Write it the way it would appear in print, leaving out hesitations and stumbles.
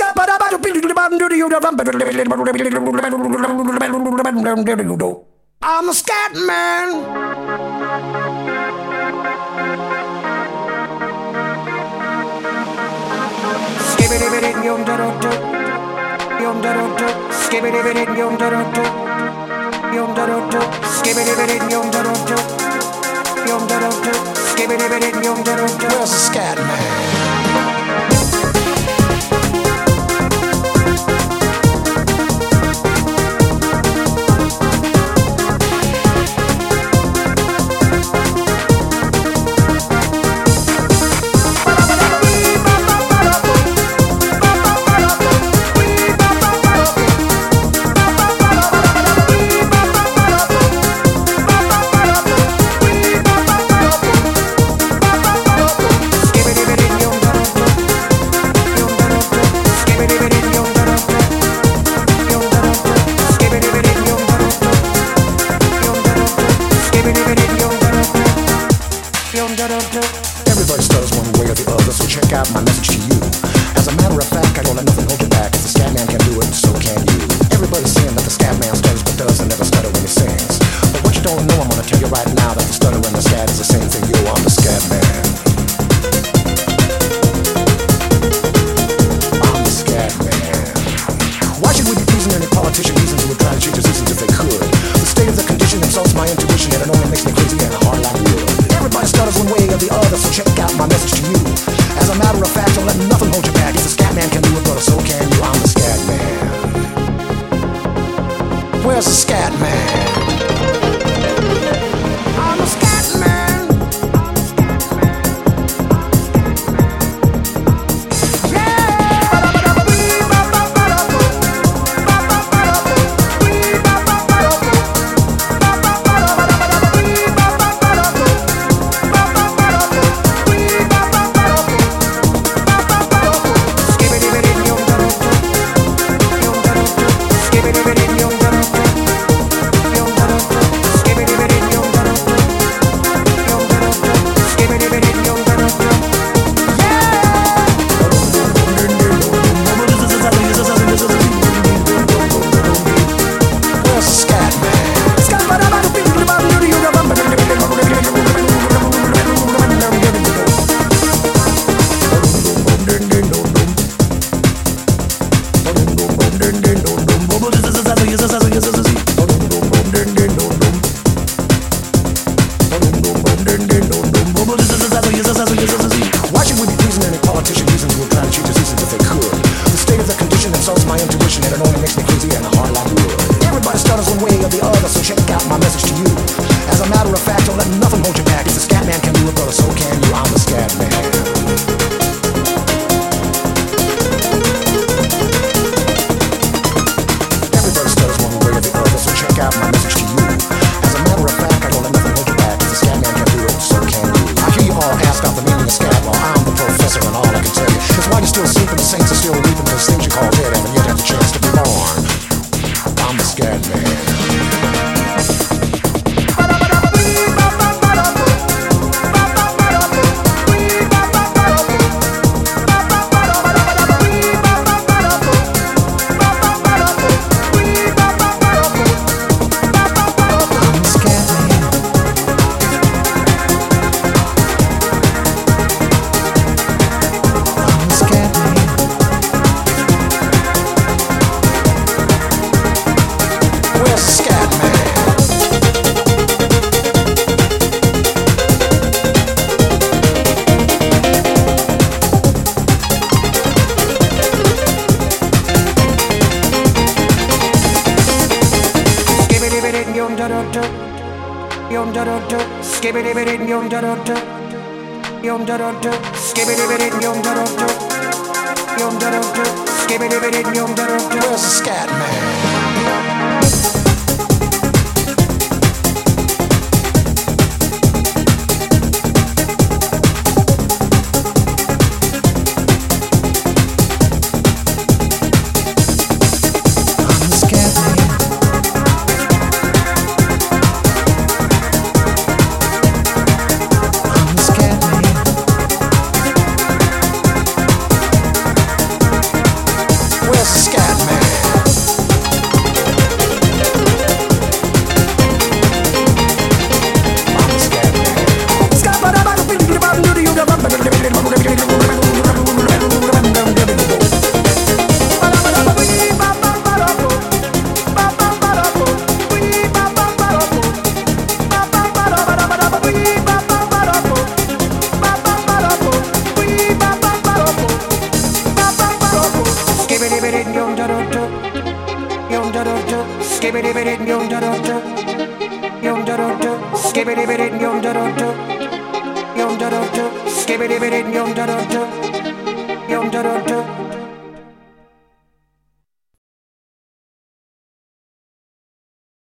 I'm a scat man. Where's the scat man? Everybody stutters one way or the other, so check out my message to you. As a matter of fact, I don't let nothing hold you back. If the scat man can do it, so can you. Everybody's saying that the scat man stutters but doesn't never stutter when he sings. But what you don't know, I'm gonna tell you right now that the stutter and the scat is the same thing. Yo, I'm the scat man. I'm the scat man. Why should we be pleasing any politician reasons who would try to change the seasons if they could? The state of the condition insults my intuition, and it only makes me crazy and hard like wood. Everybody stutters one way or the other, so check out my message to you. As a matter of fact, don't let nothing hold you back. If the scat man can do it, brother, so can you. I'm the scat man. Where's the scat man? I'm the scat man. Why should we be pleasing any politician reasons who are trying to change the seasons if they could? The state of the condition insults my intuition, and it only makes me crazy and hard like wood. Everybody stutters one way or the other, so check out my message to you. As a matter of fact, don't let nothing hold you back. If the scat man can do it, brother, so can you. I'm the scat man. Everybody stutters one way or the other, so check out my message to you. As a matter of fact, I don't let nothing hold you back. If the scat man can do it, so can you. I hear you all ask out the meaning of scat. Well, I'm the professor, and all I can tell you is why you're still sleeping, the saints are still reaping those things you call dead, and yet have the chance to be born. I'm the scat man. Where's the scat man? skibbity bitty yum da dum da, yum da dum da, skibbity bitty yum da dum da, yum da dum da.